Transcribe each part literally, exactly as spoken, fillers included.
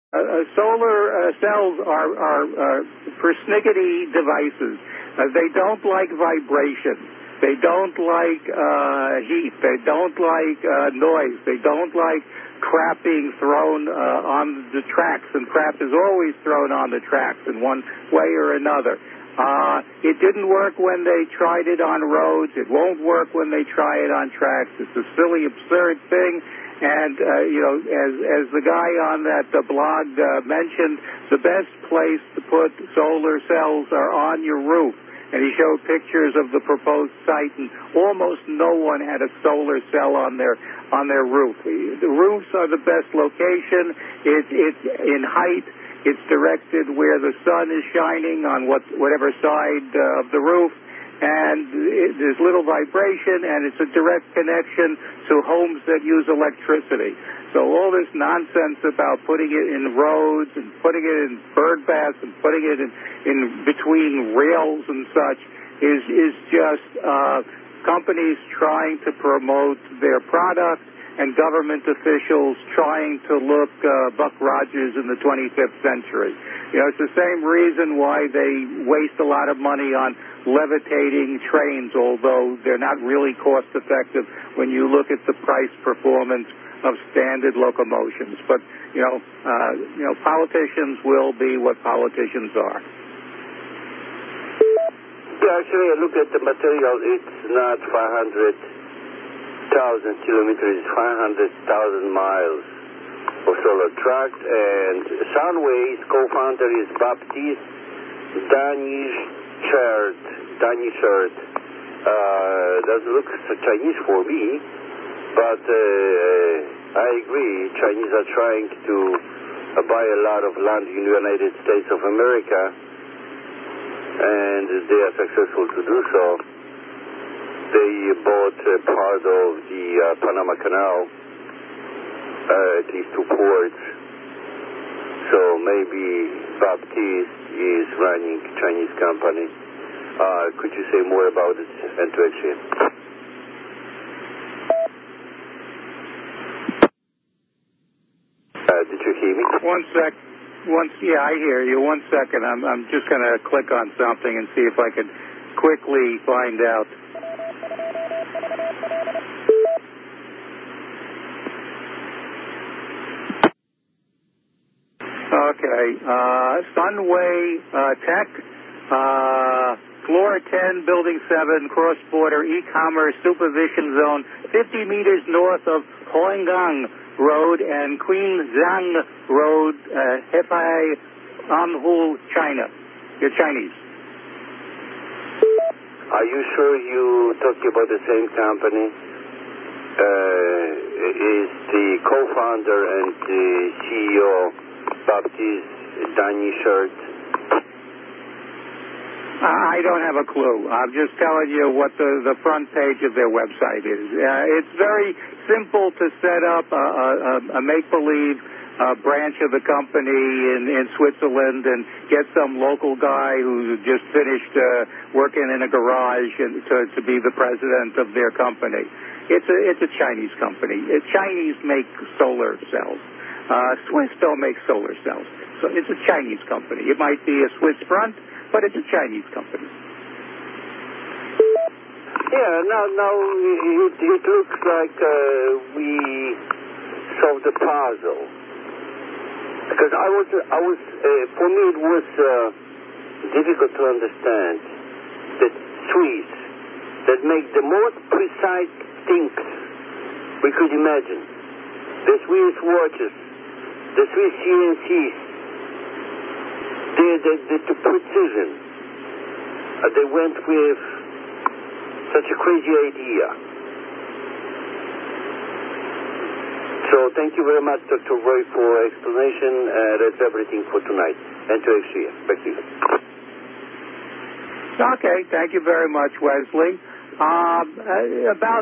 uh, solar uh, cells are, are uh, persnickety devices. Uh, they don't like vibration. They don't like uh, heat. They don't like uh, noise. They don't like crap being thrown uh, on the tracks, and crap is always thrown on the tracks in one way or another. Uh, it didn't work when they tried it on roads. It won't work when they try it on tracks. It's a silly, absurd thing. And, uh, you know, as, as the guy on that uh, blog uh, mentioned, the best place to put solar cells are on your roof. And he showed pictures of the proposed site, and almost no one had a solar cell on their on their roof. The roofs are the best location. It, it's in height. It's directed where the sun is shining on what, whatever side uh, of the roof, and it, there's little vibration, and it's a direct connection to homes that use electricity. So all this nonsense about putting it in roads and putting it in bird baths and putting it in, in between rails and such is, is just uh, companies trying to promote their product and government officials trying to look uh, Buck Rogers in the twenty-fifth century. You know, it's the same reason why they waste a lot of money on levitating trains, although they're not really cost-effective when you look at the price performance of standard locomotions. But, you know, uh, you know, politicians will be what politicians are. Yeah, actually, I look at the material. It's not five hundred thousand kilometers, it's five hundred thousand miles of solar tract. And Sunway's co-founder is Baptiste Danichert. Danichert. Uh, doesn't look so Chinese for me, but uh, I agree. Chinese are trying to uh, buy a lot of land in the United States of America, and they are successful to do so. They bought uh, part of the uh, Panama Canal, uh, at least two ports. So maybe Baptiste is running a Chinese company. Uh, could you say more about it, and to exchange? Uh, did you hear me? One sec. One, yeah, I hear you. One second. I'm, I'm just going to click on something and see if I can quickly find out. Okay. Uh, Sunway uh, Tech, uh, floor ten, building seven, cross-border e-commerce supervision zone, fifty meters north of Huanggang Road and Quinzhang Road, uh, Hefei, Anhu, China. You're Chinese. Are you sure you talking about the same company? Uh, is the co-founder and the C E O Baptiste Danichert? I don't have a clue. I'm just telling you what the, the front page of their website is. Uh, it's very simple to set up a, a, a make-believe uh, branch of the company in, in Switzerland and get some local guy who just finished uh, working in a garage and to, to be the president of their company. It's a, it's a Chinese company. Uh, Chinese make solar cells. Uh, Swiss don't make solar cells. So it's a Chinese company. It might be a Swiss front, but it's a Chinese company. Yeah, now, now it, it looks like uh, we solved the puzzle. Because I was, I was, uh, for me it was uh, difficult to understand that Swiss, that make the most precise things we could imagine, the Swiss watches, the Swiss C N Cs, the, the, the, the precision, uh, they went with such a crazy idea. So thank you very much, Doctor Roy, for explanation. Uh, that's everything for tonight. And to next year. Back to you. Okay, thank you very much, Wesley. Um, uh, about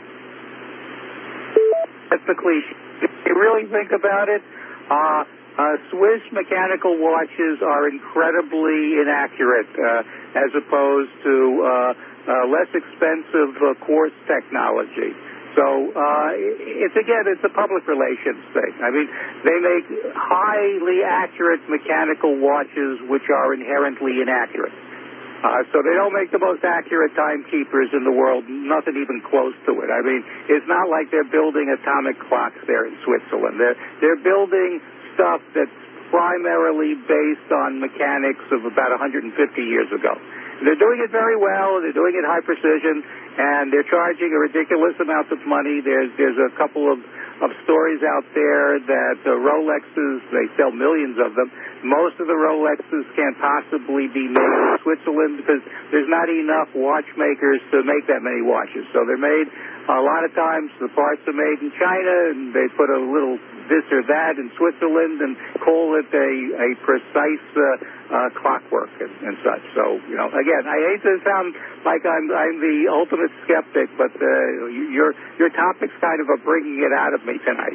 that's the cliche. If you really think about it, uh, uh, Swiss mechanical watches are incredibly inaccurate uh, as opposed to uh, uh, less expensive uh, quartz technology. So uh, it's, again, it's a public relations thing. I mean, they make highly accurate mechanical watches which are inherently inaccurate. Uh, so they don't make the most accurate timekeepers in the world, nothing even close to it. I mean, it's not like they're building atomic clocks there in Switzerland. They're, they're building stuff that's primarily based on mechanics of about one hundred fifty years ago. They're doing it very well. They're doing it high precision, and they're charging a ridiculous amount of money. There's there's a couple of, of stories out there that uh, Rolexes, they sell millions of them. Most of the Rolexes can't possibly be made in Switzerland because there's not enough watchmakers to make that many watches. So they're made, a lot of times the parts are made in China, and they put a little this or that in Switzerland and call it a, a precise uh, uh, clockwork and, and such. So, you know, again, I hate to sound like I'm, I'm the ultimate skeptic, but uh, your, your topics kind of are bringing it out of me tonight.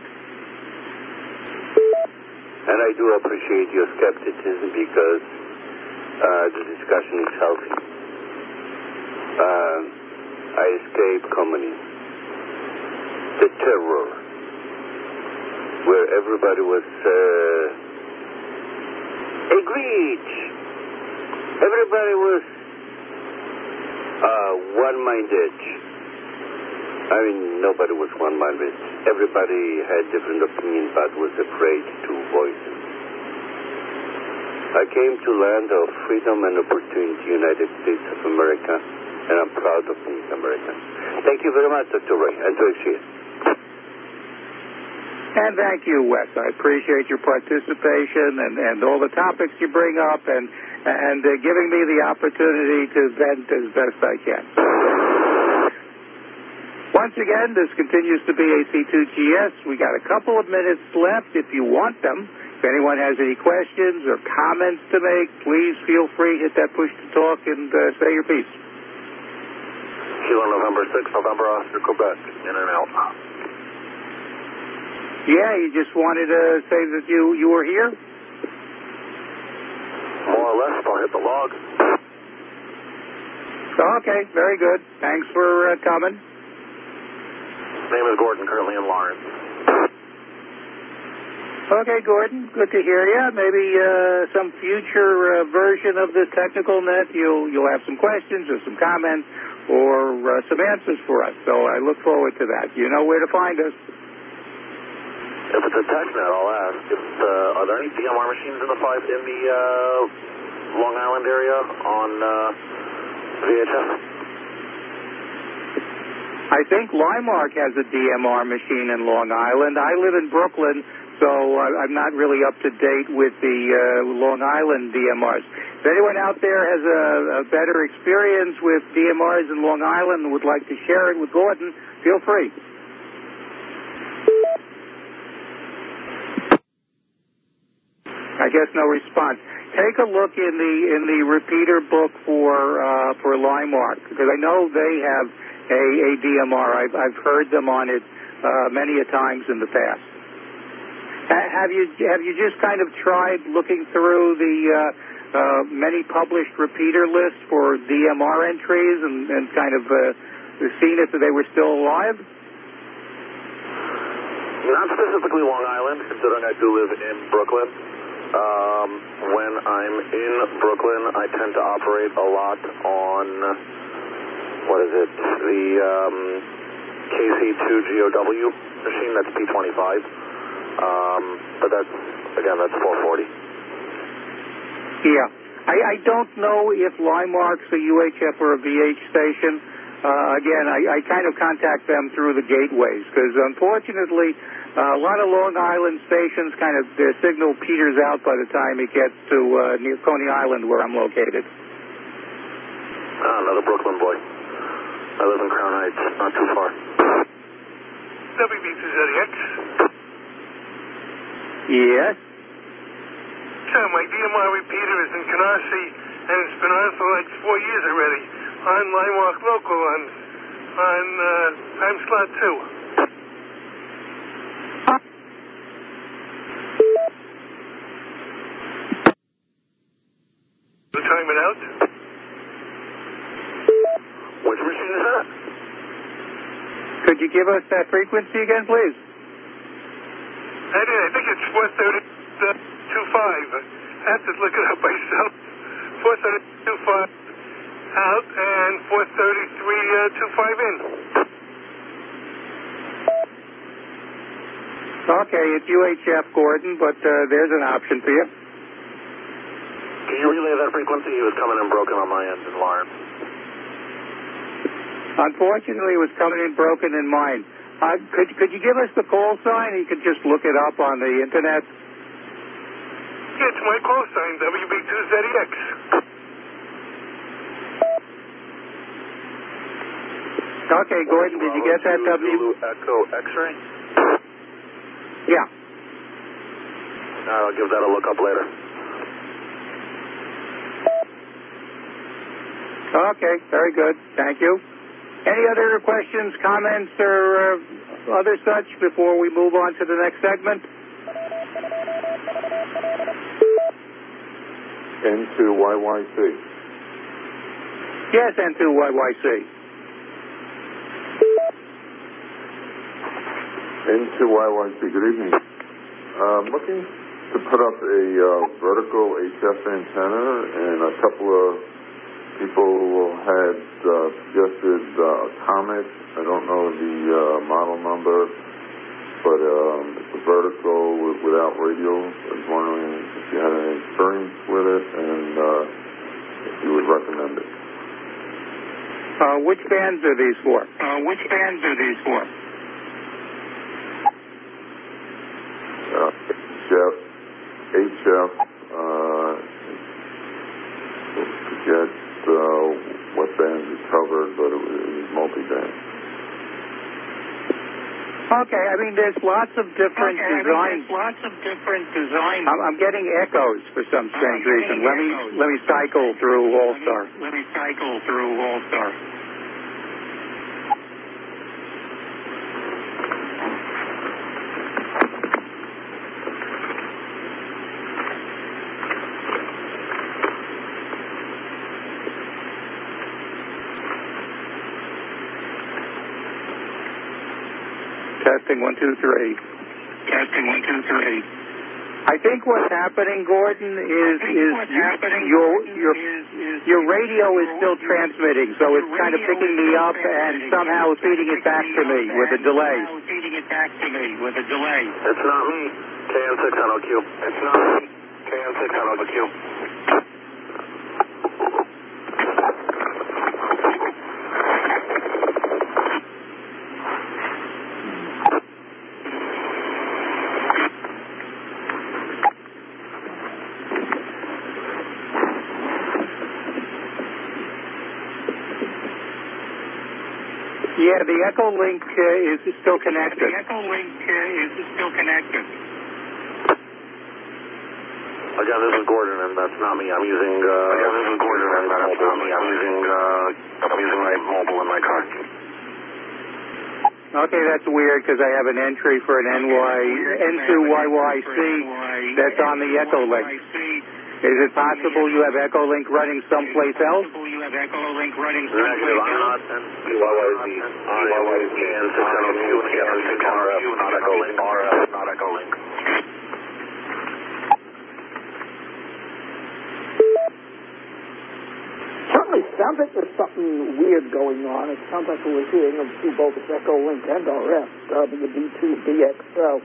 And I do appreciate your skepticism because uh, the discussion is healthy. Uh, I escaped communism, the terror, where everybody was uh, agreed. Everybody was uh, one-minded. I mean, nobody was one-minded. Everybody had different opinions, but was afraid to voice them. I came to land of freedom and opportunity, United States of America, and I'm proud of being American. Thank you very much, Doctor Ray, and to exchange. And thank you, Wes. I appreciate your participation and, and all the topics you bring up and, and uh, giving me the opportunity to vent as best I can. Once again, this continues to be A C two G S. We got a couple of minutes left if you want them. If anyone has any questions or comments to make, please feel free, hit that push to talk and uh, say your piece. Kilo November six, November Oscar, Quebec, in and out. Yeah, you just wanted to say that you, you were here? More or less, I'll hit the log. Okay, very good. Thanks for uh, coming. Name is Gordon, currently in Lawrence. Okay, Gordon, good to hear you. Maybe uh, some future uh, version of this technical net, you'll, you'll have some questions or some comments or uh, some answers for us. So I look forward to that. You know where to find us. If it's a TechNet, I'll ask. If, uh, are there any D M R machines in the five in the uh, Long Island area on uh, V H S? I think Limark has a D M R machine in Long Island. I live in Brooklyn, so I'm not really up to date with the uh, Long Island D M Rs. If anyone out there has a, a better experience with D M Rs in Long Island and would like to share it with Gordon, feel free. I guess no response. Take a look in the in the repeater book for uh, for Limark, because I know they have a, a D M R. I've I've heard them on it uh, many a times in the past. Ha- have you have you just kind of tried looking through the uh, uh, many published repeater lists for D M R entries and, and kind of uh, seen if they were still alive? Not specifically Long Island, considering I do live in Brooklyn. Um, when I'm in Brooklyn, I tend to operate a lot on, what is it, the um, K C two G O W machine, that's P twenty-five. Um, but that's, again, that's four forty. Yeah. I, I don't know if Limark's a U H F or a V H station. Uh, again, I, I kind of contact them through the gateways, because unfortunately, Uh, a lot of Long Island stations kind of, their signal peters out by the time it gets to uh, near Coney Island where I'm located. Ah, another Brooklyn boy. I live in Crown Heights, not too far. W B two Z X. Yes? So my D M R repeater is in Canarsie, and it's been on for like four years already. On Limark Local, on, on uh, time slot two. Time it out. Which machine is that? Could Could you give us that frequency again, please? I did. I think it's four thirty two five. I have to look it up myself. four thirty two five out and four thirty-three two five in. Okay, it's U H F, Gordon, but uh, there's an option for you. Can you relay that frequency? It was coming in broken on my end in alarm. Unfortunately, it was coming in broken in mine. Uh, could, could you give us the call sign? You could just look it up on the internet. Yeah, it's my call sign, W B two Z X. Okay, Gordon, did you get that W? Zulu Echo X-ray? Yeah. I'll give that a look up later. Okay, very good. Thank you. Any other questions, comments, or uh, other such before we move on to the next segment? N two Y Y C. Yes, N two Y Y C. N two Y Y C, good evening. I'm looking to put up a uh, vertical H F antenna, and a couple of people had uh, suggested uh, a Comet. I don't know the uh, model number, but um, it's a vertical with, without radio. I was wondering if you had any experience with it and uh, if you would recommend it. Uh, which bands are these for? Uh, which bands are these for? Uh, H F, H F, uh, forget uh, what bands it covered, but it was, it was multi-band. Okay, I mean, there's lots of different okay, designs. I mean, there's lots of different designs. I'm, I'm getting echoes for some strange reason. Let me echoes. let me cycle through All-Star. Let me cycle through All-Star. Testing one, two, three. Testing one, two, three. I think what's happening, Gordon, is is happening, your Gordon, your is, is your radio is still transmitting, so it's kind of picking me up and somehow feeding it back to me with a delay. Feeding it back to me with a delay. It's not me. K N six on O Q. It's not me. K N six on O Q. Yeah, the Echo Link uh, is still connected. The Echo Link uh, is still connected. Again, this is Gordon, and that's not me. I'm using. Uh, Again, this is Gordon, and that's not me. I'm using. Uh, I'm using my mobile in my car. Okay, that's weird because I have an entry for an N Y N two Y Y C that's on the Echo Link. Is it possible you have Echo Link running someplace else? You have Echo Link running Negative. I'm not N two Y Y C. I'm K N six on O Q, K N six R F, not Echo Link. R F, not Echo Link. Certainly sounds like there's something weird going on. It sounds like we're hearing them through both Echo Link and R F, W B two B X L.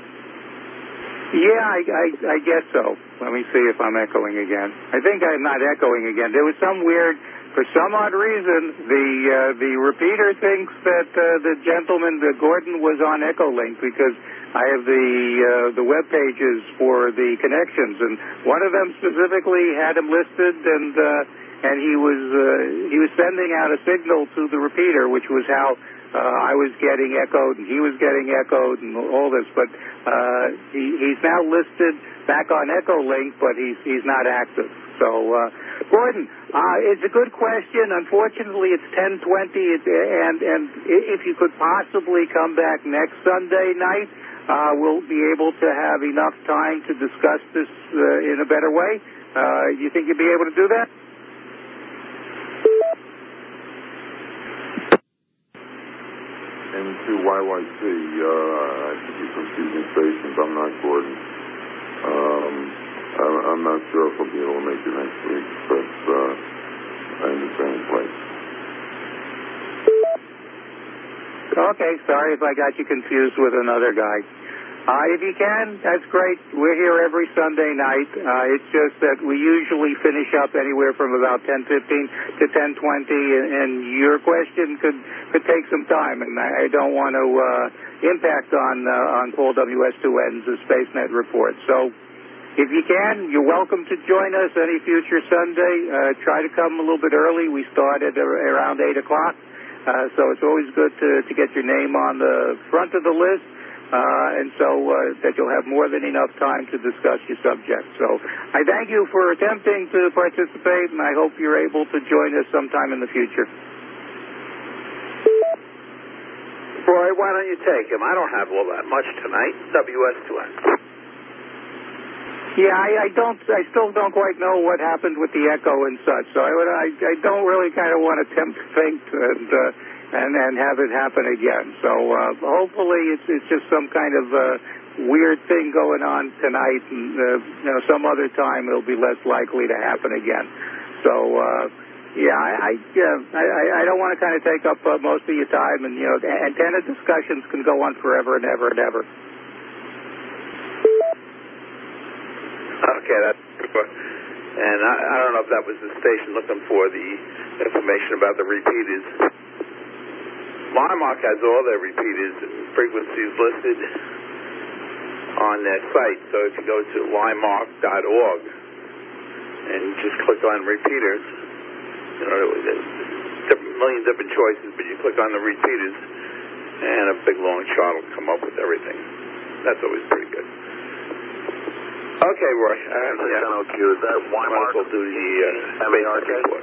Yeah, I, I, I guess so. Let me see if I'm echoing again. I think I'm not echoing again. There was some weird, for some odd reason, the uh, the repeater thinks that uh, the gentleman, the Gordon, was on Echo Link because I have the uh, the web pages for the connections, and one of them specifically had him listed, and uh, and he was uh, he was sending out a signal to the repeater, which was how uh, I was getting echoed, and he was getting echoed, and all this. But uh, he, he's now listed back on Echo Link, but he's he's not active. So, uh, Gordon, uh, it's a good question. Unfortunately, it's ten twenty, and and if you could possibly come back next Sunday night, uh, we'll be able to have enough time to discuss this uh, in a better way. Uh, you think you'd be able to do that? N to Y Y C. Uh, I think you're confusing stations. I'm not Gordon. Um, I, I'm not sure if I'll be able to make it next week, but uh, I understand his place. Okay, sorry if I got you confused with another guy. Uh, if you can, that's great. We're here every Sunday night. Uh, it's just that we usually finish up anywhere from about ten fifteen to ten twenty, and, and your question could, could take some time, and I, I don't want to uh, impact on uh, on Paul W S two N's SpaceNet report. So if you can, you're welcome to join us any future Sunday. Uh, try to come a little bit early. We start at around eight o'clock, uh, so it's always good to, to get your name on the front of the list. Uh, and so uh, that you'll have more than enough time to discuss your subject. So I thank you for attempting to participate, and I hope you're able to join us sometime in the future. Roy, why don't you take him? I don't have all that much tonight. W S two N. Yeah, I, I don't. I still don't quite know what happened with the echo and such. So I, I, I don't really kind of want to tempt fate and. Uh, And, and have it happen again. So uh, hopefully it's, it's just some kind of uh, weird thing going on tonight, and uh, you know, some other time it'll be less likely to happen again. So uh, yeah, I I, uh, I I don't want to kind of take up uh, most of your time, and you know, antenna discussions can go on forever and ever and ever. Okay, that's good. And I, I don't know if that was the station looking for the information about the repeaters. LIMARC has all their repeaters and frequencies listed on their site. So if you go to limarc dot org and just click on repeaters, you know, there's a million different choices, but you click on the repeaters and a big long chart will come up with everything. That's always pretty good. Okay, Roy. Uh, yeah. N O Q, is that LIMARC? We'll do the uh, M A R K report.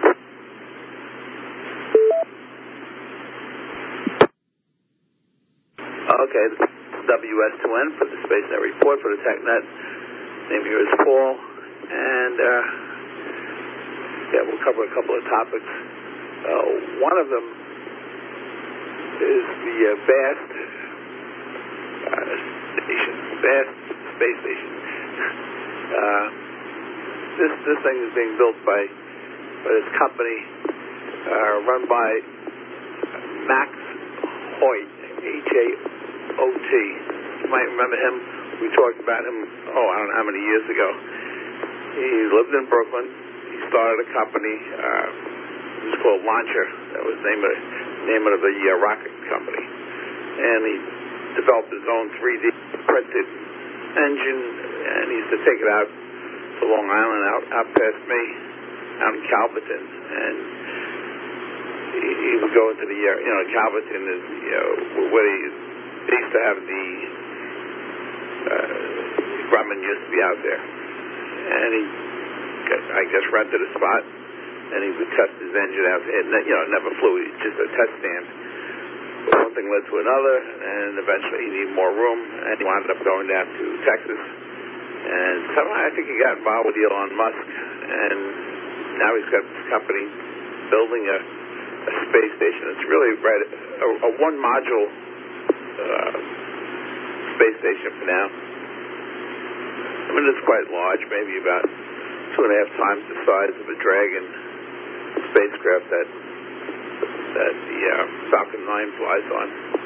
Okay, W S two N for the SpaceNet report for the TechNet. Name here is Paul, and uh, yeah, we'll cover a couple of topics. Uh, one of them is the uh, vast uh, station, vast space station. Uh, this this thing is being built by by this company uh, run by Max Hoyt, H A O T. You might remember him. We talked about him, oh, I don't know how many years ago. He lived in Brooklyn. He started a company. Uh, it was called Launcher. That was the name of, name of the uh, rocket company. And he developed his own three D printed engine, and he used to take it out to Long Island, out, out past me, out in Calverton. And he, he would go into the, uh, you know, Calverton is, you know, where he, they used to have the, uh, Grumman used to be out there. And he, I guess, rented a spot, and he would test his engine out. It, you know, it never flew. It was just a test stand. But one thing led to another, and eventually he needed more room, and he wound up going down to Texas. And somehow I think he got involved with Elon Musk, and now he's got this company building a, a space station. It's really right, a, a one-module uh, space station for now. I mean, it's quite large, maybe about two and a half times the size of a Dragon spacecraft that that the uh, Falcon nine flies on.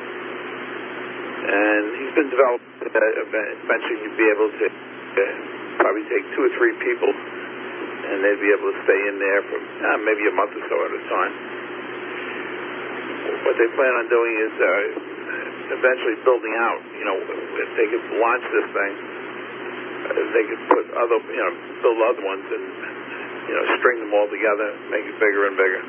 And he's been developed, uh, eventually he'd be able to uh, probably take two or three people, and they'd be able to stay in there for uh, maybe a month or so at a time. What they plan on doing is uh, eventually building out, you know, if they could launch this thing, uh, they could put other, you know, build other ones and, you know, string them all together, make it bigger and bigger.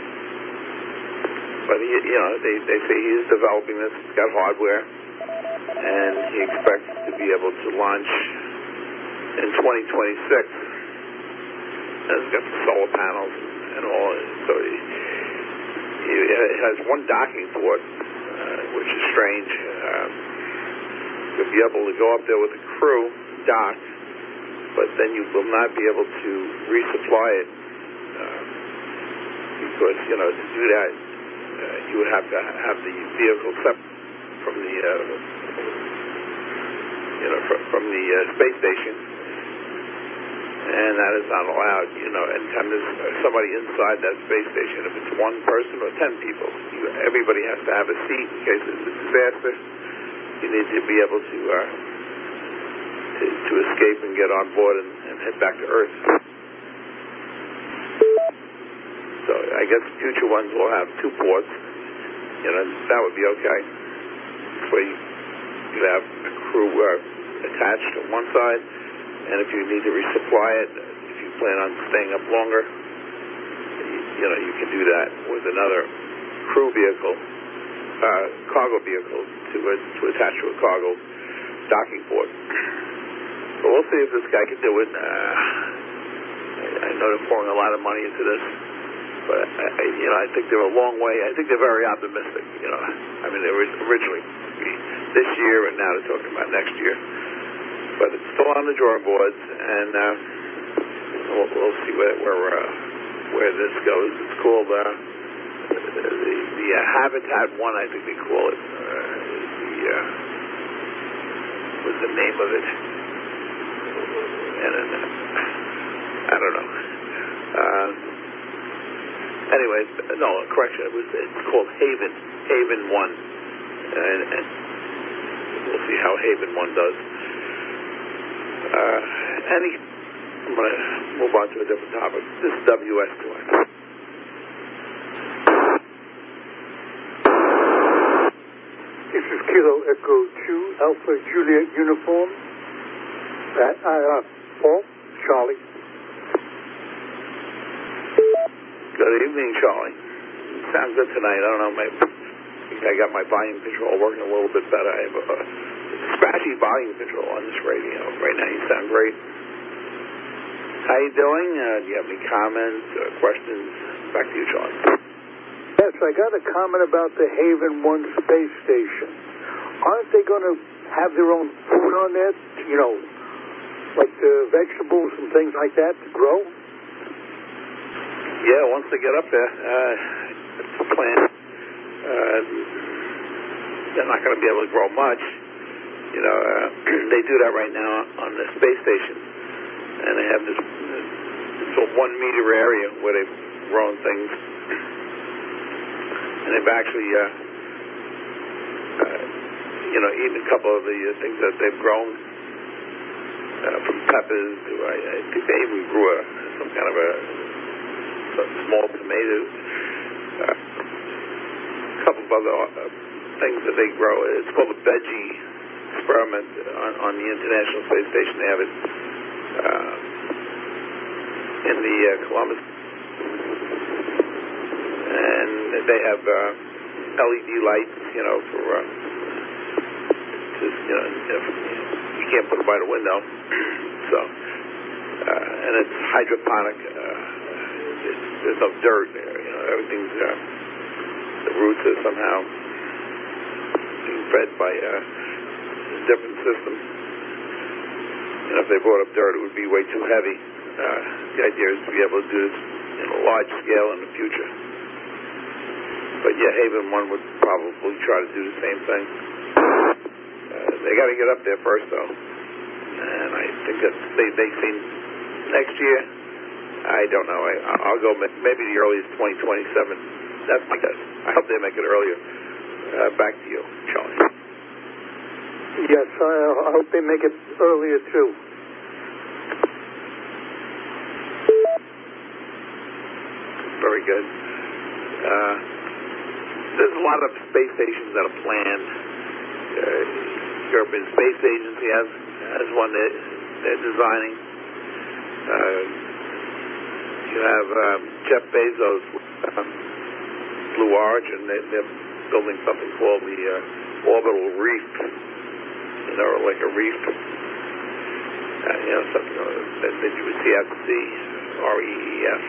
But, he, you know, they, they say he's developing this, he's got hardware, and he expects to be able to launch in twenty twenty-six. And he's got the solar panels and all, so he, he has one docking port, uh, which is strange. Uh, you'll be able to go up there with the crew, dock, but then you will not be able to resupply it, uh, because, you know, to do that, you would have to have the vehicle separate from the, uh, you know, from, from the uh, space station, and that is not allowed. You know, anytime there's somebody inside that space station, if it's one person or ten people, you, everybody has to have a seat in case there's a disaster. You need to be able to uh, to, to escape and get on board and, and head back to Earth. So I guess future ones will have two ports. You know, that would be okay. This way you have a crew uh, attached to one side, and if you need to resupply it, if you plan on staying up longer, you, you know, you can do that with another crew vehicle, uh, cargo vehicle to uh, to attach to a cargo docking port. But we'll see if this guy can do it. Uh, I, I know they're pouring a lot of money into this. But, I, you know, I think they're a long way. I think they're very optimistic, you know. I mean, they were originally this year, and now they're talking about next year. But it's still on the drawing boards, and uh, we'll, we'll see where where, uh, where this goes. It's called uh, the, the uh, Habitat One, I think they call it. Uh, the, uh, what's the name of it? And uh, I don't know. Uh, Anyway, no, correction. It was, it's called Haven, Haven One, and, and we'll see how Haven One does. Uh, any, I'm going to move on to a different topic. This is W S two N. This is Kilo Echo Two Alpha Juliet Uniform. That uh, Paul, Charlie. Good evening, Charlie. Sounds good tonight. I don't know, maybe I think I got my volume control working a little bit better. I have a, a scratchy volume control on this radio. Right now you sound great. How you doing? Uh, do you have any comments or questions? Back to you, Charlie. Yes, I got a comment about the Haven One space station. Aren't they going to have their own food on there? You know, like uh, vegetables and things like that to grow? Yeah, once they get up there, uh, it's the plan. Uh, they're not going to be able to grow much. You know, uh, they do that right now on the space station, and they have this, this one meter area where they've grown things, and they've actually, uh, uh, you know, eaten a couple of the uh, things that they've grown, uh, from peppers to, I, I think they even grew a, some kind of a small tomatoes, uh, a couple of other uh, things that they grow. It's called a veggie experiment on, on the International Space Station. They have it uh, in the uh, Columbus, and they have uh, L E D lights, you know, for uh, just, you know, if you can't put them by the window, so uh, and it's hydroponic. Uh, There's no dirt there, you know, everything's, uh, the roots are somehow being fed by uh, a different system. You know, if they brought up dirt, it would be way too heavy. Uh, the idea is to be able to do this in a large scale in the future. But yeah, Haven One would probably try to do the same thing. Uh, they got to get up there first, though. And I think that they, they see next year, I don't know. I, I'll go maybe the earliest twenty twenty-seven. That's my guess. I hope they make it earlier. Uh, back to you, Charlie. Yes, I, I hope they make it earlier, too. Very good. Uh, there's a lot of space stations that are planned. Uh, European Space Agency has, has one that they're designing. Uh, You have um, Jeff Bezos with um, Blue Origin. They, they're building something called the uh, Orbital Reef. You know, like a reef. Uh, you know, something that, that you would see at the sea, R E E F.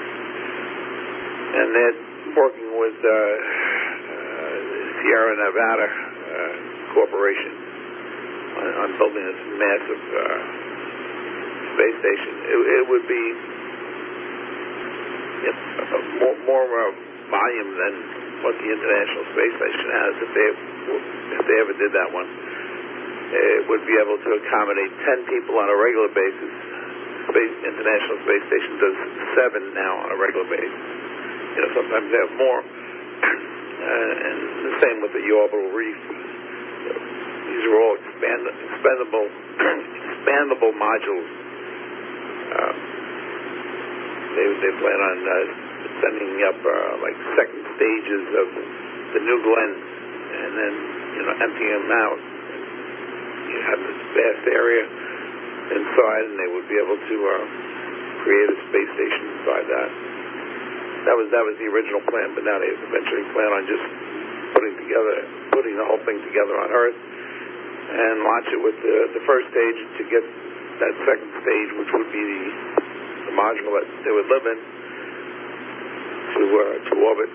And they're working with uh, uh, Sierra Nevada uh, Corporation on, on building this massive uh, space station. It, it would be Yes, more, more uh, volume than what the International Space Station has, if they if they ever did that one. It would be able to accommodate ten people on a regular basis. Space International Space Station does seven now on a regular basis. You know, sometimes they have more. Uh, and the same with the orbital reef. These are all expand, expandable, expandable modules. Uh, they they plan on uh, sending up uh, like second stages of the New Glenn, and then you know emptying them out. You have this vast area inside, and they would be able to uh, create a space station inside that. That was that was the original plan, but now they eventually plan on just putting together, putting the whole thing together on Earth, and launch it with the, the first stage to get that second stage, which would be the, the module that they would live in, to uh, to orbit,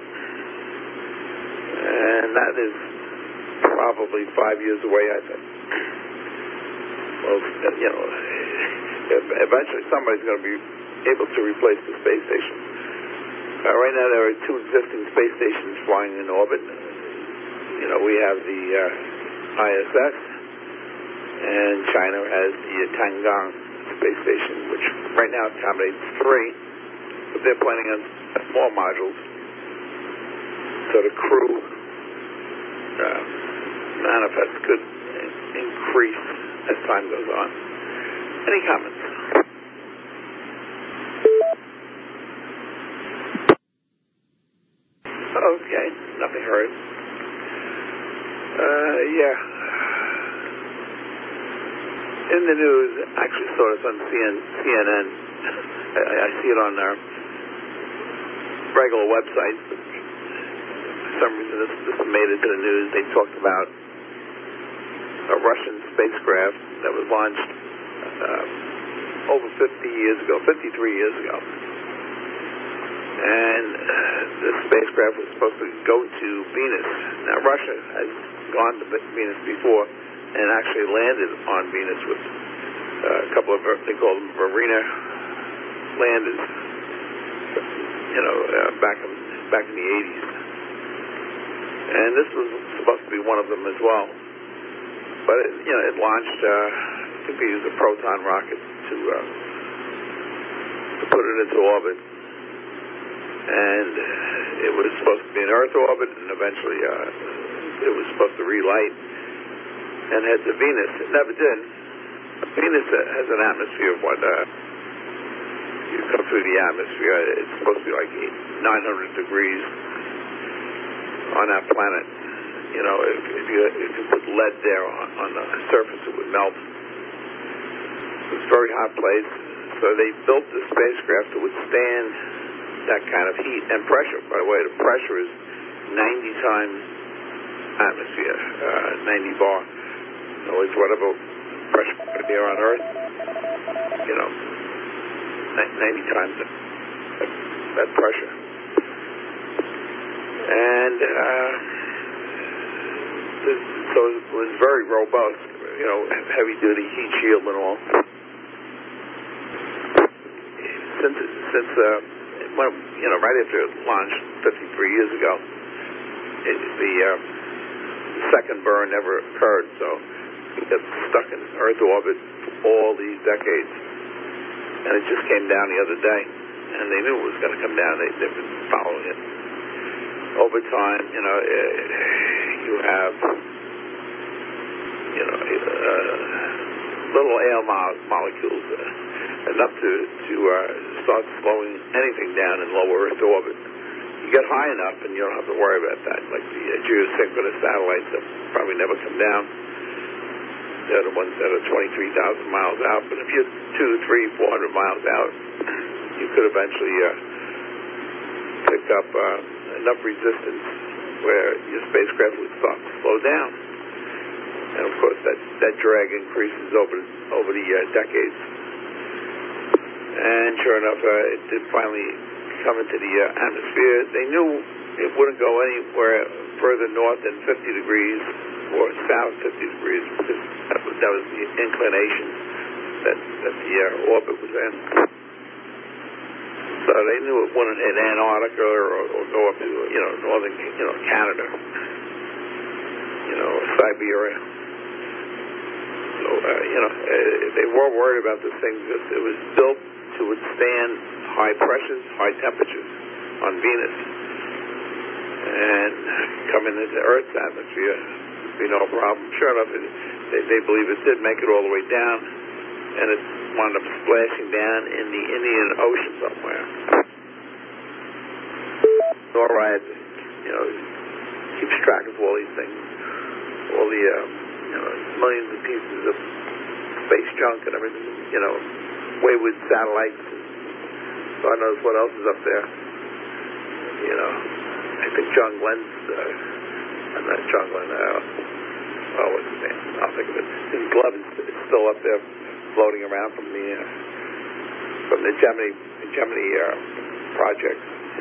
and that is probably five years away, I think. Well, you know, eventually somebody's going to be able to replace the space station. Uh, right now there are two existing space stations flying in orbit. You know, we have the uh, I S S, and China has the Tiangong space station, which right now accommodates three, but they're planning on small modules, so the crew uh, manifest could increase as time goes on. Any comments? Okay, nothing heard. Uh, yeah. In the news, actually saw this on C N N. I, I see it on our regular website, but for some reason this, this made it to the news. They talked about a Russian spacecraft that was launched uh, over fifty years ago, fifty-three years ago. And uh, this spacecraft was supposed to go to Venus. Now, Russia has gone to Venus before and actually landed on Venus with uh, a couple of, they call them Varina landers, you know, uh, back in, back in the eighties. And this was supposed to be one of them as well. But, it, you know, it launched, uh, I think they used a Proton rocket to, uh, to put it into orbit. And it was supposed to be in Earth orbit, and eventually uh, it was supposed to relight and head to Venus. It never did. Venus has an atmosphere of what? Uh, you come through the atmosphere, it's supposed to be like nine hundred degrees on that planet. You know, if, if, you, if you put lead there on, on the surface, it would melt. It's a very hot place, so they built the spacecraft to withstand that kind of heat and pressure. By the way, the pressure is ninety times atmosphere, uh, ninety bar. In other words, whatever pressure there on Earth, you know, ninety times that, that pressure. And uh, this, so it was very robust, you know, heavy-duty heat shield and all. Since, since uh, When, you know, right after it launched fifty-three years ago, it, the uh, second burn never occurred, so it got stuck in Earth orbit for all these decades. And it just came down the other day, and they knew it was going to come down. They, they've been following it. Over time, you know, uh, you have, you know, uh, little air mo- molecules, uh, enough to, to uh, start slowing anything down in low Earth orbit. You get high enough and you don't have to worry about that. Like the uh, geosynchronous satellites that probably never come down. They're the ones that are twenty-three thousand miles out. But if you're two, three, four hundred miles out, you could eventually uh, pick up uh, enough resistance where your spacecraft would start to slow down. And of course, that, that drag increases over, over the uh, decades. And sure enough, uh, it did finally come into the uh, atmosphere. They knew it wouldn't go anywhere further north than fifty degrees or south fifty degrees, because that was, that was the inclination that, that the uh, orbit was in. So they knew it wouldn't hit Antarctica or, or go up to, you know, northern, you know, Canada, you know, Siberia. So, uh, you know, uh, they were worried about this thing because it was built to withstand high pressures, high temperatures on Venus. And coming into Earth's atmosphere would be no problem. Sure enough, it, they, they believe it did make it all the way down, and it wound up splashing down in the Indian Ocean somewhere. NORAD, you know, keeps track of all these things, all the, uh, you know, millions of pieces of space junk and everything, you know, wayward satellites. God knows what else is up there. You know, I think John Glenn's, uh, I'm not John Glenn, uh, oh, what's his name? I'll think of it. His glove is, is still up there, floating around from the uh, from the Gemini Gemini uh, project.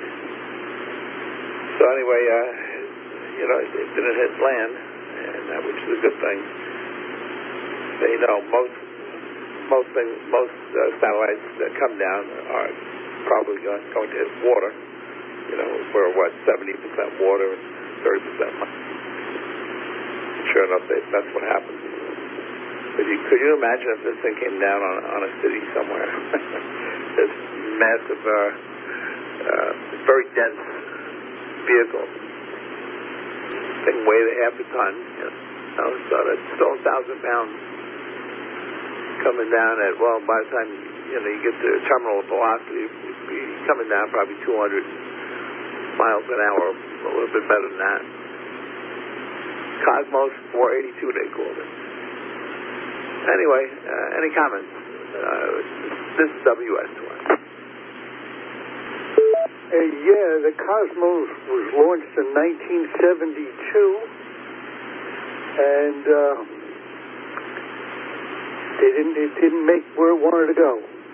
So anyway, uh, you know, it, it didn't hit land, and uh, which is a good thing. You know, most most things, most uh, satellites that come down are probably going, going to hit water. You know, we're what, seventy percent water, thirty percent. Sure enough, they, that's what happens. Could you, could you imagine if this thing came down on, on a city somewhere? This massive, uh, uh, very dense vehicle. Thing weighed a half a ton. You know, so that's still a thousand pounds coming down at, well, by the time you know you get to terminal velocity, it'd be coming down probably two hundred miles an hour, a little bit better than that. Cosmos four eighty-two, they called it. Anyway, uh, any comments? Uh, this is W S one. Uh, yeah, the Cosmos was launched in nineteen seventy-two, and uh, they didn't, it didn't make where it wanted to go.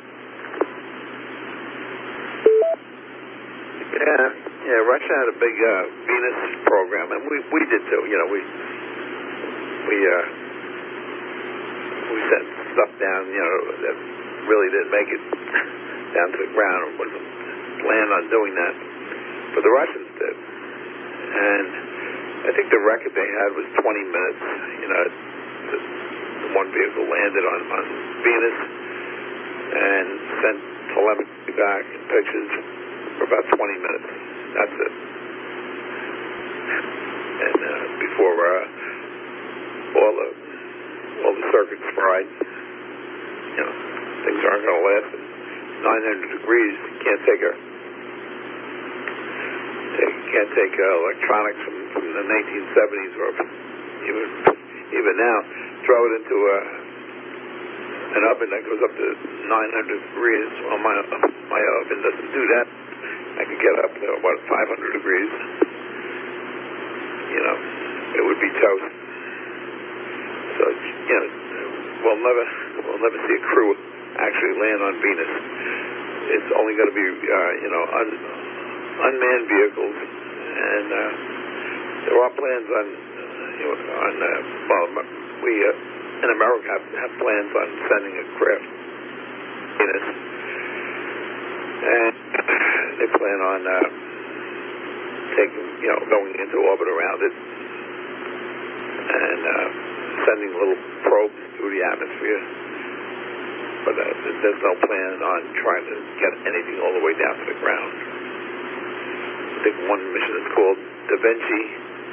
Yeah, yeah. Russia had a big uh, Venus program, and we we did too. You know, we we uh, we sent stuff down. You know, that really didn't make it down to the ground, or wasn't plan on doing that, but the Russians did. And I think the record they had was twenty minutes. You know, the, the one vehicle landed on, on Venus and sent telemetry back and pictures for about twenty minutes. That's it. And uh, before uh, all the all the circuits fried, you know, things aren't going to last. At nine hundred degrees, you can't take a You can't take uh, electronics from, from the nineteen seventies or even even now, throw it into a, an oven that goes up to nine hundred degrees. Well, my my oven doesn't do that. I can get up to what five hundred degrees. You know, it would be toast. So you know, we'll never we'll never see a crew actually land on Venus. It's only going to be uh, you know. Un, unmanned vehicles, and uh, there are plans on, uh, you know, on uh, well, we uh, in America have, have plans on sending a craft to Venus, and they plan on uh, taking, you know, going into orbit around it, and uh, sending little probes through the atmosphere. But uh, there's no plan on trying to get anything all the way down to the ground. I think one mission is called Da Vinci,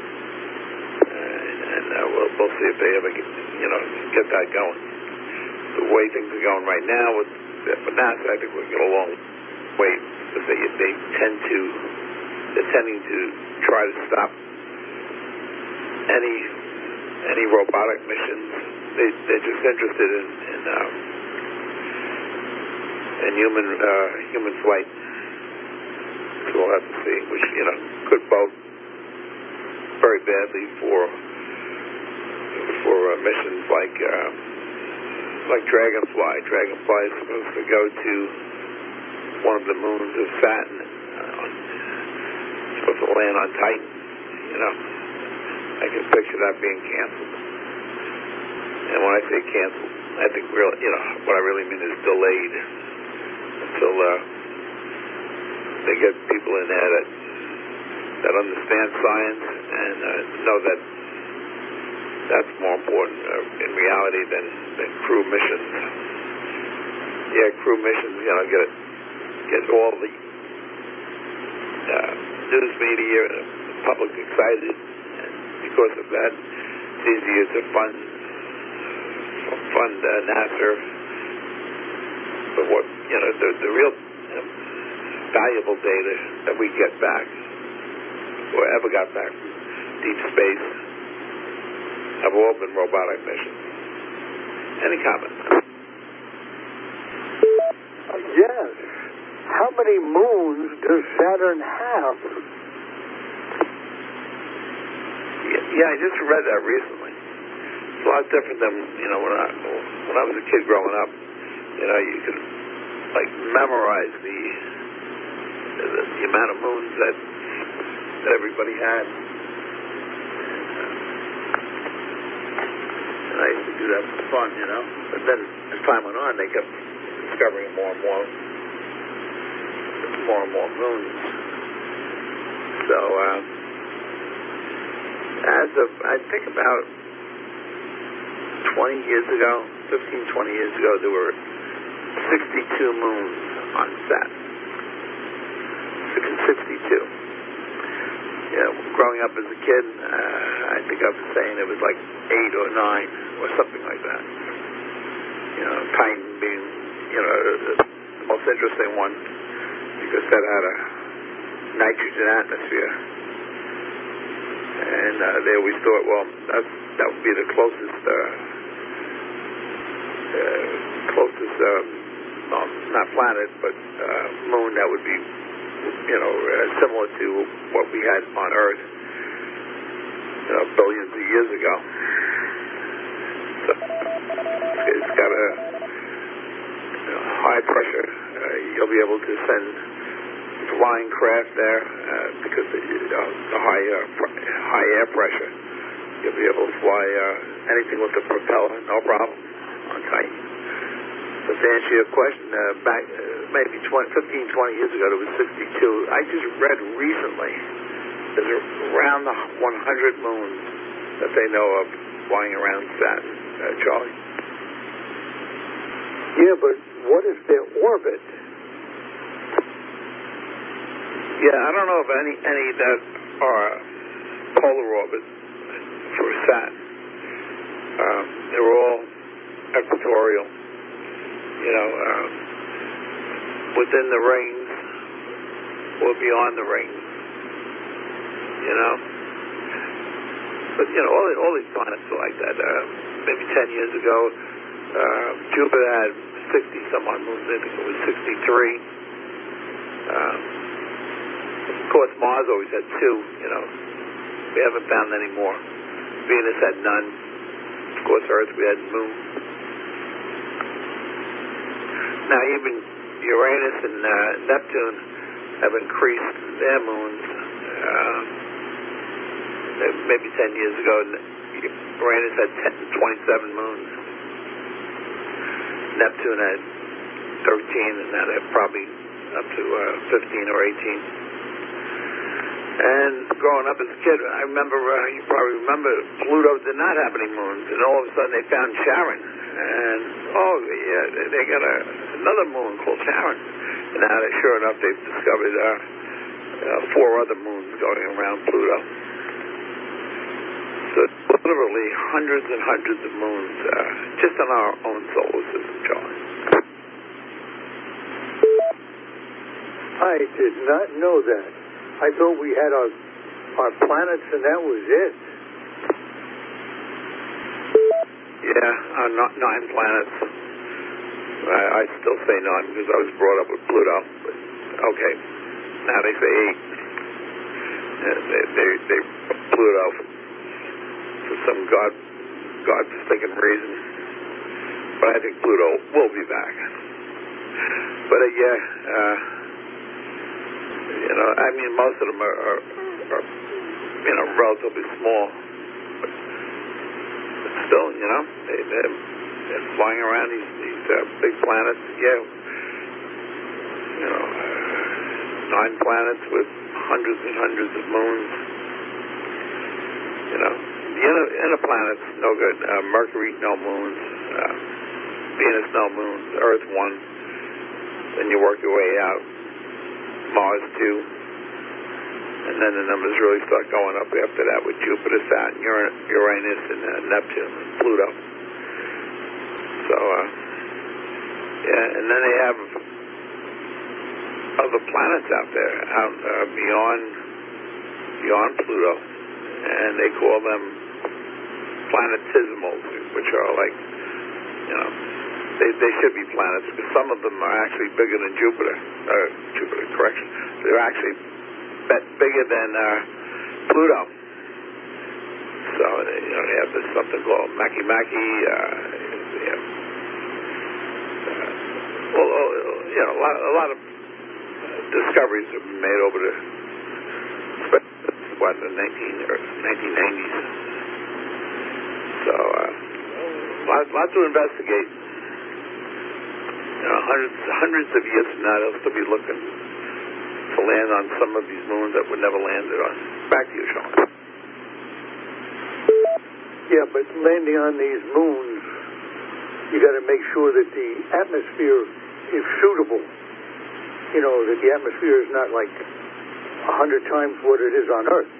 and, and uh, we'll, we'll see if they ever get, you know, get that going. The way things are going right now with for NASA, I think we'll get a long way because they they tend to they're tending to try to stop any any robotic missions. They they're just interested in in, um, in human uh, human flight. So we'll have to see, which, you know, could bode very badly for for uh, missions like uh, like Dragonfly. Dragonfly is supposed to go to one of the moons of Saturn. Uh, it's supposed to land on Titan. You know, I can picture that being canceled. And when I say canceled, I think really, you know, what I really mean is delayed until. Uh, they get people in there that that understand science and uh, know that that's more important uh, in reality than, than crew missions. Yeah, crew missions, you know, get get all the uh, news media and the public excited, and because of that, it's easier to fund fund uh, NASA. But what you know, the, the real uh, valuable data that we get back, or ever got back from deep space, have all been robotic missions. Any comments? Uh, yes. How many moons does Saturn have? Yeah, yeah, I just read that recently. It's a lot different than, you know, when I when I was a kid growing up. You know, you could like memorize the the, the amount of moons that that everybody had. And I used to do that for fun, you know. But then as time went on, they kept discovering more and more, more and more moons. So, uh, as of, I think about twenty years ago, fifteen, twenty years ago, there were sixty-two moons on Saturn. sixty-two. Yeah, growing up as a kid, uh, I think I was saying it was like eight or nine or something like that. You know, Titan being, you know, the most interesting one because that had a nitrogen atmosphere. And uh, they always thought, well, that, that would be the closest, uh, uh, closest, um, well, not planet, but uh, moon that would be, you know, uh, similar to what we had on Earth, you know, billions of years ago. So it's got a you know, high pressure. Uh, you'll be able to send flying craft there uh, because of uh, the high uh, pr- high air pressure. You'll be able to fly uh, anything with a propeller, no problem, on Titan. But to answer your question, uh, back uh, maybe twenty, fifteen, twenty years ago, there was sixty-two. I just read recently there's around the one hundred moons that they know of flying around Saturn, uh, Charlie. Yeah, but what is their orbit? Yeah, I don't know of any any that are polar orbit for Saturn. Um, they're all equatorial. You know, um, within the rings or beyond the rings. You know, but you know, all all these planets are like that. Uh, maybe ten years ago, uh, Jupiter had sixty some odd moons. I think it was sixty-three. Um, Of course, Mars always had two, you know. We haven't found any more. Venus had none. Of course, Earth, we had moon. Now, even Uranus and uh, Neptune have increased their moons. Uh, maybe ten years ago, Uranus had ten, twenty-seven moons. Neptune had thirteen, and now they're probably up to uh, fifteen or eighteen. And growing up as a kid, I remember, uh, you probably remember, Pluto did not have any moons, and all of a sudden they found Charon. And, oh, yeah, they, they got a, another moon called Charon. And now, they, sure enough, they've discovered uh, uh, four other moons going around Pluto. So, literally hundreds and hundreds of moons uh, just on our own solar system, Charlie. I did not know that. I thought we had our our planets and that was it. Yeah, uh, not nine planets. I, I still say nine because I was brought up with Pluto. But okay, now they say eight. Uh, they they, they Pluto for, for some god god forsaken reason. But I think Pluto will be back. But uh, yeah. Uh, You know, I mean, most of them are, are, are you know, relatively small. But, but still, you know, they, they're, they're flying around these, these uh, big planets. Yeah, you know, uh, nine planets with hundreds and hundreds of moons. You know, the inner, inner planets, no good. Uh, Mercury, no moons. Uh, Venus, no moons. Earth, one. Then you work your way out. Mars, two. And then the numbers really start going up after that with Jupiter, Saturn, Uranus, and uh, Neptune, and Pluto. So, uh, yeah, and then they have other planets out there, out uh, beyond beyond Pluto, and they call them planetesimals, which are like, you know, they they should be planets, because some of them are actually bigger than Jupiter. Uh, Jupiter, correction. They're actually bigger than uh, Pluto. So, you know, they have this something called Makemake. Uh, they have, uh, well, you know, a lot, a lot of discoveries have been made over the what the nineteen or nineteen nineties. So, uh, lots, lots to investigate. You know, hundreds, hundreds of years from now, they'll still be looking to land on some of these moons that were never landed on. Back to you, Sean. Yeah, but landing on these moons, you got to make sure that the atmosphere is suitable. You know, that the atmosphere is not like a hundred times what it is on Earth.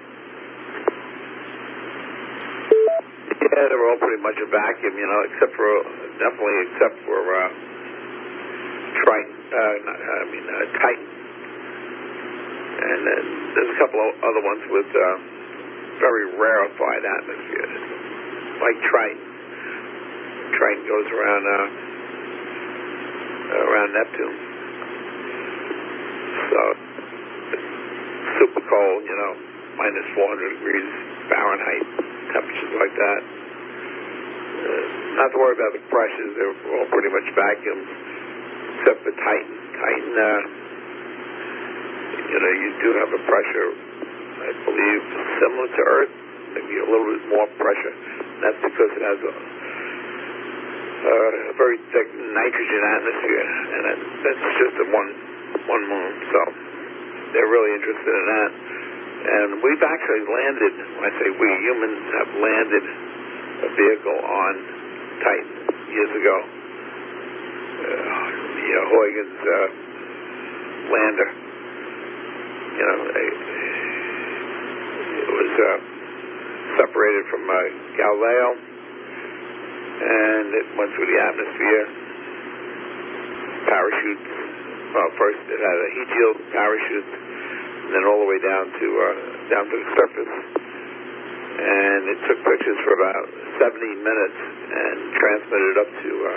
Yeah, they're all pretty much a vacuum, you know, except for, definitely except for uh, Triton, uh, not, I mean, uh, Titan. And then there's a couple of other ones with uh, very rarefied atmospheres, like Triton. Triton goes around uh, around Neptune. So, super cold, you know, minus four hundred degrees Fahrenheit, temperatures like that. Uh, not to worry about the pressures, they're all pretty much vacuums, except for Titan. Titan, uh, you know, you do have a pressure, I believe, similar to Earth, maybe a little bit more pressure. That's because it has a, uh, a very thick nitrogen atmosphere, and that, that's just a one one moon. So they're really interested in that. And we've actually landed, when I say we, humans have landed a vehicle on Titan years ago. Uh, you know, Huygens uh, lander. You know, it was uh, separated from uh, Galileo, and it went through the atmosphere. Parachutes. Well, first it had a heat shield, parachute, and then all the way down to uh, down to the surface. And it took pictures for about seventy minutes and transmitted up to uh,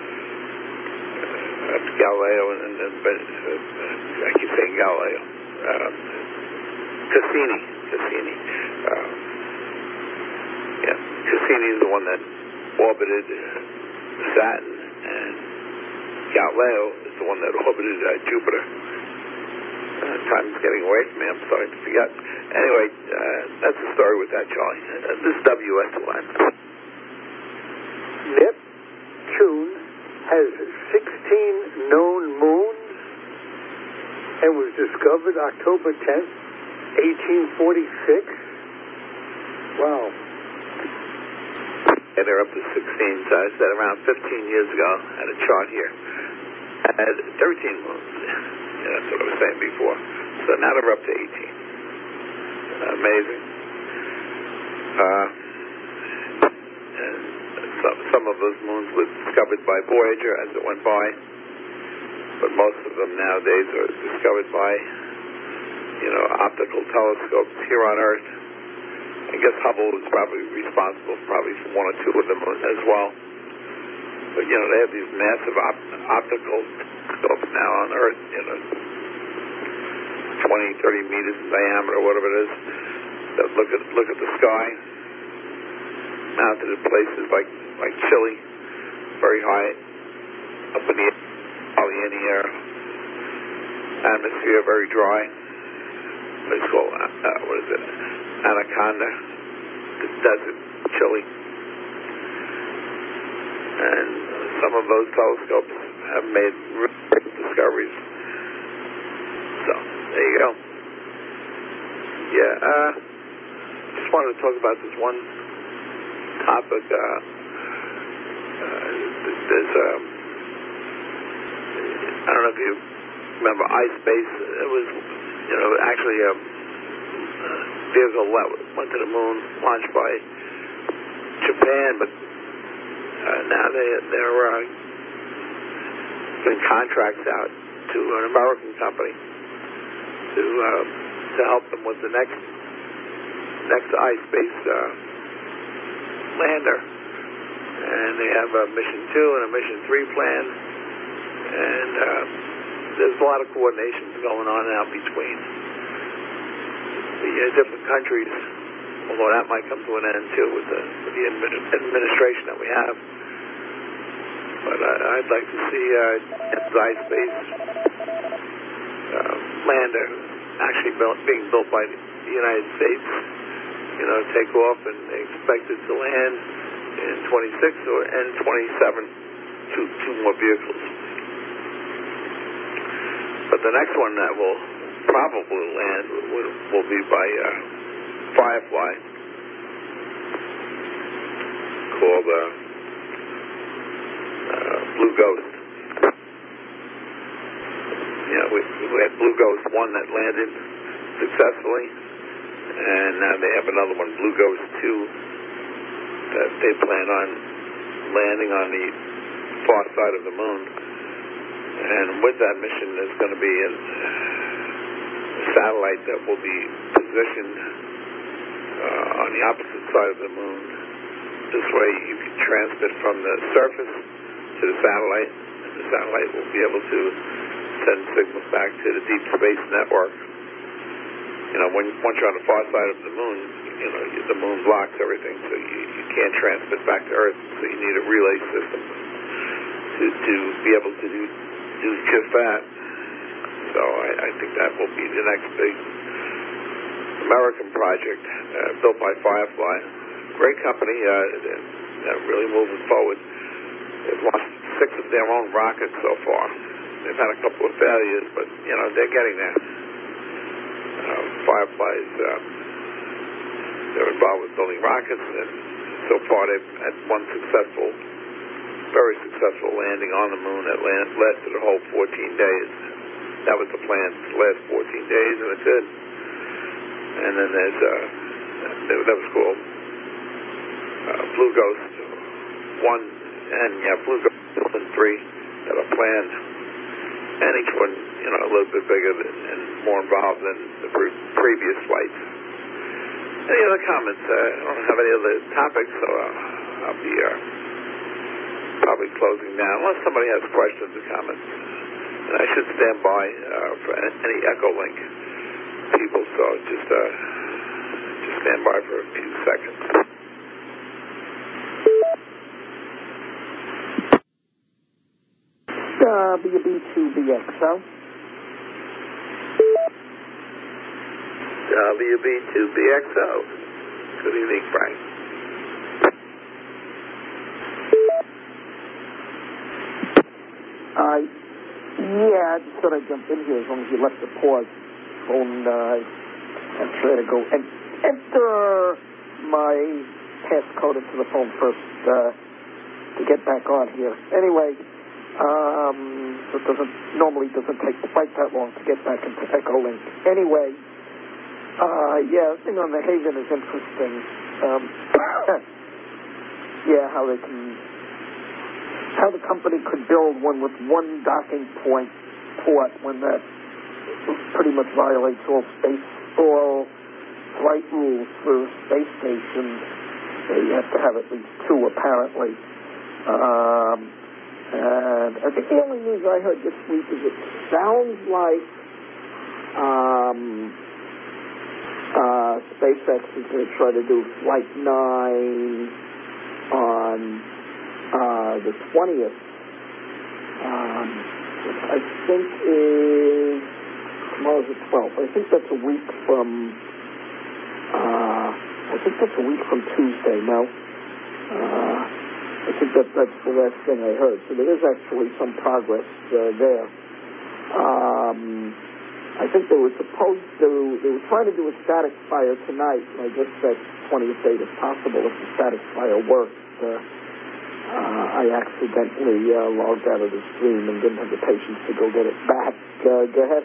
up to Galileo, and then uh, I keep saying Galileo. Um, Cassini, Cassini, uh, yeah, Cassini is the one that orbited Saturn, and Galileo is the one that orbited uh, Jupiter. Uh, time's getting away from me. I'm starting to forget. Anyway, uh, that's the story with that, Charlie. Uh, this is W S one. Neptune has sixteen known moons and was discovered October tenth, eighteen forty-six. Wow. Yeah, they're up to sixteen. So I said around fifteen years ago, I had a chart here. I had thirteen moons. Yeah, that's what I was saying before. So now they're up to eighteen. Amazing. Uh, and some, some of those moons were discovered by Voyager as it went by. But most of them nowadays are discovered by, you know, optical telescopes here on Earth. I guess Hubble was probably responsible probably for one or two of them as well. But, you know, they have these massive op- optical telescopes now on Earth, you know, twenty, thirty meters in diameter, whatever it is, that look at look at the sky, mounted in places like, like Chile, very high up in the air. Probably in the air, atmosphere very dry. It's called, uh, what is it, Anaconda, the desert, Chile. And some of those telescopes have made real discoveries. So, there you go. Yeah, uh, just wanted to talk about this one topic. Uh, uh, there's, um, I don't know if you remember iSpace. It was, you know, actually a vehicle that went to the moon, launched by Japan, but uh, now they, they're uh, giving contracts out to an American company to uh, to help them with the next next iSpace uh, lander, and they have a mission two and a mission three plan, and uh, there's a lot of coordination going on now between the uh, different countries, although that might come to an end too with the, with the admin- administration that we have. But uh, I'd like to see uh, iSpace uh, lander actually built, being built by the United States, you know, take off, and they expect it to land in twenty-six or and twenty-seven, two, two more vehicles. But the next one that will probably land will, will be by uh, Firefly, called uh, uh, Blue Ghost. Yeah, we, we had Blue Ghost one that landed successfully, and now they have another one, Blue Ghost two, that they plan on landing on the far side of the moon. And with that mission, there's going to be a, a satellite that will be positioned uh, on the opposite side of the moon. This way you can transmit from the surface to the satellite, and the satellite will be able to send signals back to the deep space network. You know, when once you're on the far side of the moon, you know, the moon blocks everything, so you, you can't transmit back to Earth, so you need a relay system to, to be able to do, do just that. So I, I think that will be the next big American project, uh, built by Firefly. Great company, uh, they're, they're really moving forward. They've launched six of their own rockets so far. They've had a couple of failures, but, you know, they're getting there. Uh, Firefly's, uh, they're involved with building rockets, and so far they've had one successful, very successful landing on the moon that land, lasted a whole fourteen days. That was the plan, to last fourteen days, and it did. And then there's, uh, that was called uh, Blue Ghost one, and yeah, Blue Ghost two and three that are planned. And each one, you know, a little bit bigger than, and more involved than the pre- previous flights. Any other comments? Uh, I don't have any other topics, so uh, I'll be uh, probably closing down, unless somebody has questions or comments. And I should stand by uh, for any Echolink people, so just, uh, just stand by for a few seconds. W B two B X O. W B two B X O. Good evening, Frank. Uh, yeah, I just thought I'd jump in here as long as you left the pause phone. Uh, and try to go and enter my passcode into the phone first uh, to get back on here. Anyway. Um, so it doesn't, normally doesn't take quite that long to get back into Echolink. Anyway, uh, yeah, the thing on the Haven is interesting. Um, yeah, how they can, how the company could build one with one docking point port when that pretty much violates all space, all flight rules for space stations. So you have to have at least two, apparently. Um, And I think the only news I heard this week is it sounds like um, uh, SpaceX is going to try to do Flight nine on uh, the twentieth, um, which I think is, tomorrow's the twelfth. I think that's a week from, uh, I think that's a week from Tuesday, no? Uh, I think that that's the last thing I heard. So there is actually some progress uh, there. Um, I think they were supposed to, they were trying to do a static fire tonight, and I just said twentieth date if possible, if the static fire works. Uh, uh, I accidentally uh, logged out of the stream and didn't have the patience to go get it back. Uh, go ahead.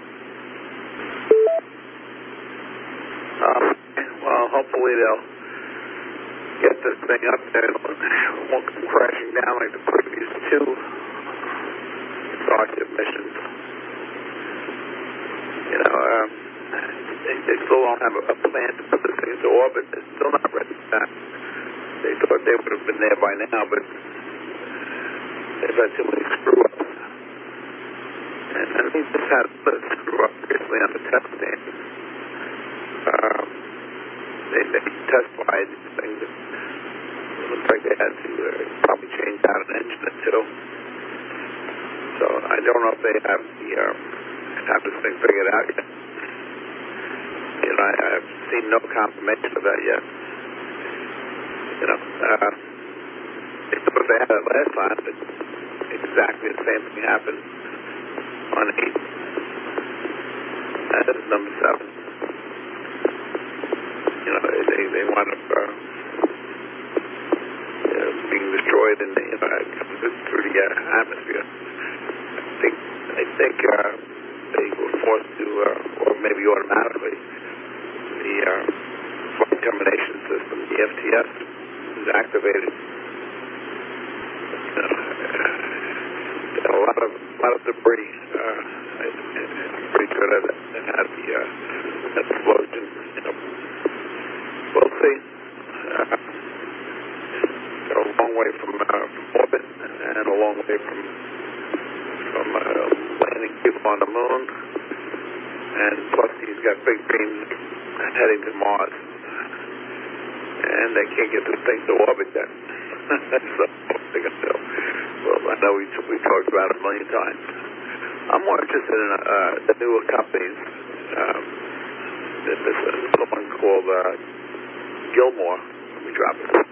Um, well, hopefully they'll get this thing up there and it won't come crashing down like the previous two Starship missions. You know, um, they, they still don't have a, a plan to put this thing into orbit. They're still not ready for that. They thought they would have been there by now, but they've had too many screw-ups. And I mean, this had a screw-up basically on the test stand. Um, they, they testified these things. It looks like they had to uh, probably change out an engine or two. So I don't know if they have the uh, have this thing figured out yet. You know, I, I've seen no confirmation of that yet. You know, uh, they thought they had it last time, but exactly the same thing happened on eight. That is number seven. You know, they they wound up uh, you know, being destroyed and you know through the uh, atmosphere. I think I think uh, they were forced to, uh, or maybe automatically, the uh, flight termination system, the F T S, is activated. You know, uh, a lot of a lot of debris. Uh, I, I'm pretty sure that it had the uh, explosion. You know. We'll see. Uh, a long way from, uh, from orbit and a long way from from uh, landing people on the moon. And plus he's got big dreams heading to Mars. And they can't get this thing to orbit yet. So what they can do. Well, I know we, we talked about it a million times. I'm more interested in uh, the newer companies. Um, there's a one called uh, Gilmore. Let me drop it.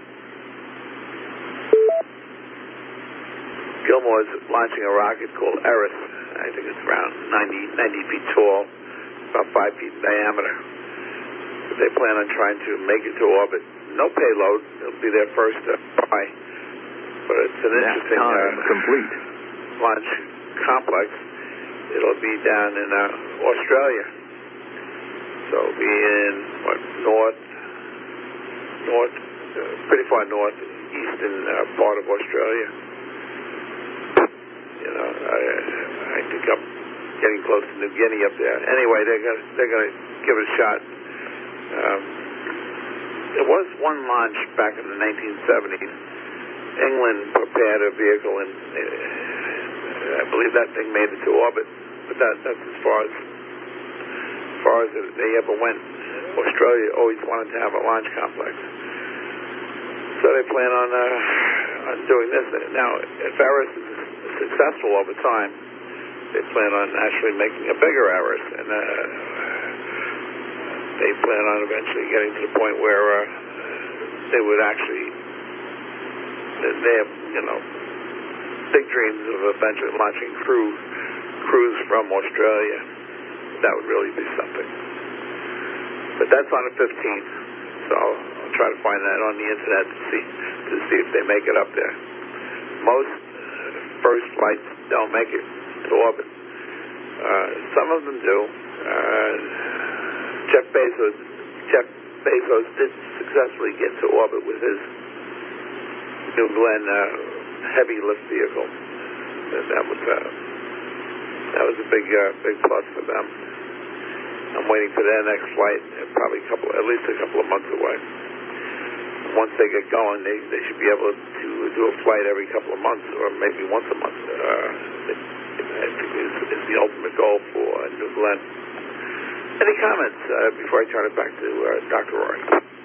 Gilmore is launching a rocket called Eris. I think it's around ninety, ninety feet tall, about five feet in diameter. They plan on trying to make it to orbit. No payload. It'll be their first uh, try. But it's an interesting uh, complete launch complex. It'll be down in uh, Australia. So it'll be in, what, north, north, uh, pretty far north, eastern uh, part of Australia. You know, I, I think I'm getting close to New Guinea up there. Anyway, they're gonna they're gonna give it a shot. Um, there was one launch back in the nineteen seventies. England prepared a vehicle, and uh, I believe that thing made it to orbit. But that that's as far as as far as they ever went. Australia always wanted to have a launch complex, so they plan on uh, on doing this. Now, if Eris is successful over time, they plan on actually making a bigger Eris, and uh, they plan on eventually getting to the point where uh, they would actually, they have, you know, big dreams of eventually launching crew crews from Australia. That would really be something. But that's on the fifteenth, so I'll try to find that on the internet to see to see if they make it up there. Most first flights don't make it to orbit. Uh, some of them do. Uh, Jeff Bezos, Jeff Bezos did successfully get to orbit with his New Glenn uh, heavy lift vehicle. That, that was uh, that was a big uh, big plus for them. I'm waiting for their next flight, probably a couple, at least a couple of months away. Once they get going, they, they should be able to do a flight every couple of months, or maybe once a month. Uh, I think is, is the ultimate goal for New Glenn. Any comments uh, before I turn it back to uh, Doctor Roy?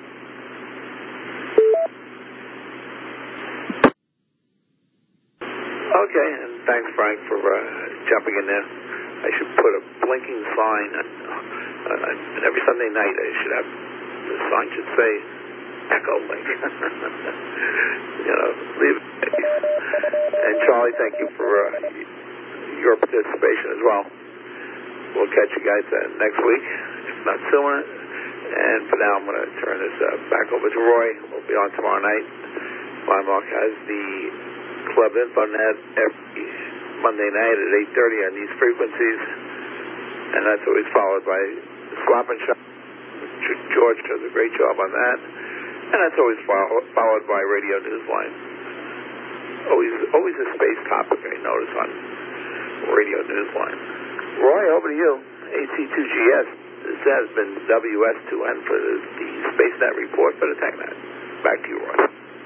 Okay, and thanks, Frank, for uh, jumping in there. I should put a blinking sign on, uh, every Sunday night. I should have the sign should say Echo Link. You know, leave it. And Charlie, thank you for uh, your participation as well. we'll catch you guys uh, next week, if not sooner. And for now, I'm going to turn this uh, back over to Roy. We'll be on tomorrow night. LimeWalk has the Club InfoNet every Monday night at eight thirty on these frequencies. And that's always followed by Swap and Shop. George does a great job on that. And that's always follow, followed by Radio Newsline. Always always a space topic, I notice, on Radio Newsline. Roy, over to you. A C two G S. This has been W S two N for the, the SpaceNet report for the TechNet. Back to you, Roy.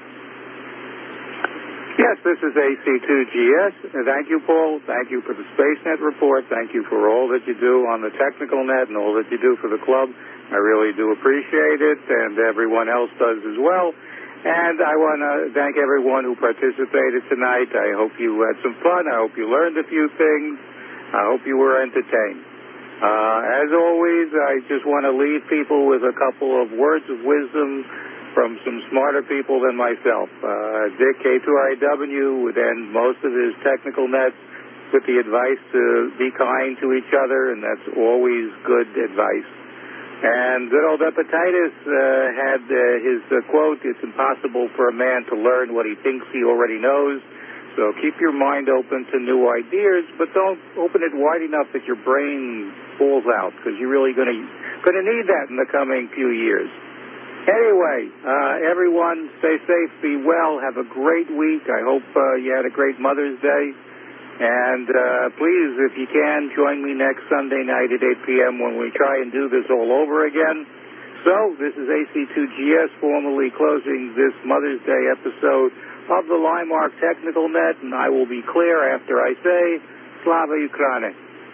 Yes, this is A C two G S. Thank you, Paul. Thank you for the SpaceNet report. Thank you for all that you do on the technical net and all that you do for the club. I really do appreciate it, and everyone else does as well. And I want to thank everyone who participated tonight. I hope you had some fun. I hope you learned a few things. I hope you were entertained. Uh, as always, I just want to leave people with a couple of words of wisdom from some smarter people than myself. Uh, Dick K two R A W would end most of his technical nets with the advice to be kind to each other, and that's always good advice. And good old Epictetus uh, had uh, his uh, quote, "It's impossible for a man to learn what he thinks he already knows." So keep your mind open to new ideas, but don't open it wide enough that your brain falls out, because you're really going to going to need that in the coming few years. Anyway, uh, everyone, stay safe, be well, have a great week. I hope uh, you had a great Mother's Day. And uh, please, if you can, join me next Sunday night at eight p.m. when we try and do this all over again. So, this is A C two G S formally closing this Mother's Day episode of the LimeWalk Technical Net, and I will be clear after I say, Slava Ukraine.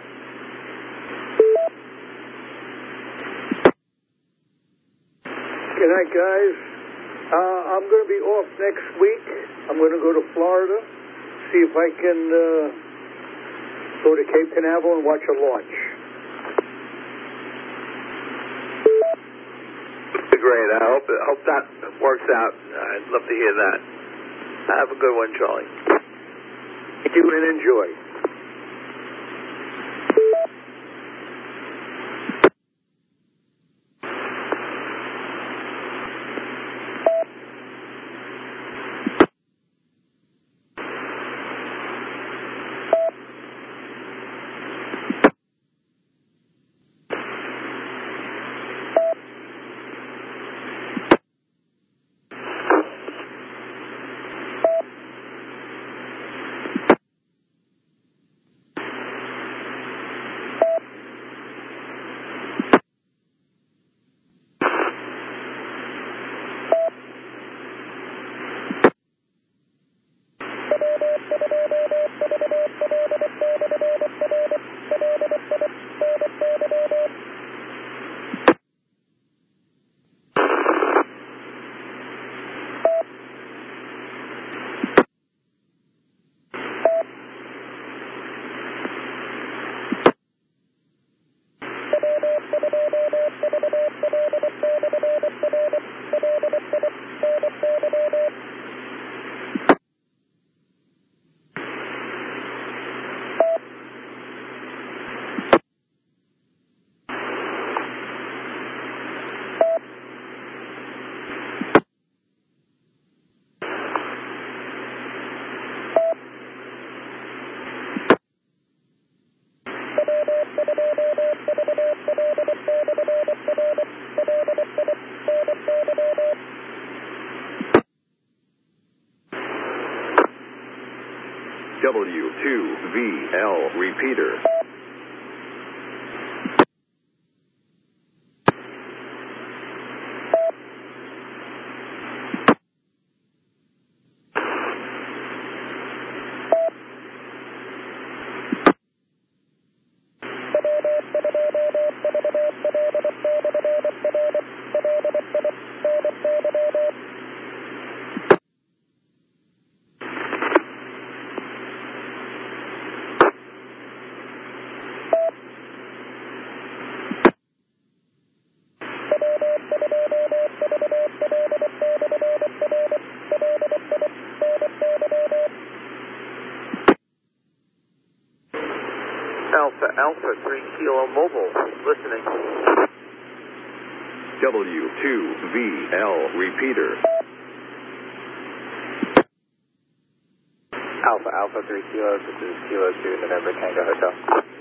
Good night, guys. Uh, I'm going to be off next week. I'm going to go to Florida, see if I can uh, go to Cape Canaveral and watch a launch. Great. I hope, I hope that works out. I'd love to hear that. Have a good one, Charlie. Thank you and enjoy. W two V L repeater. Alpha Alpha three Kilo Mobile, listening. W two V L repeater. Alpha Alpha three Kilo, this is Kilo two November Tango Hotel.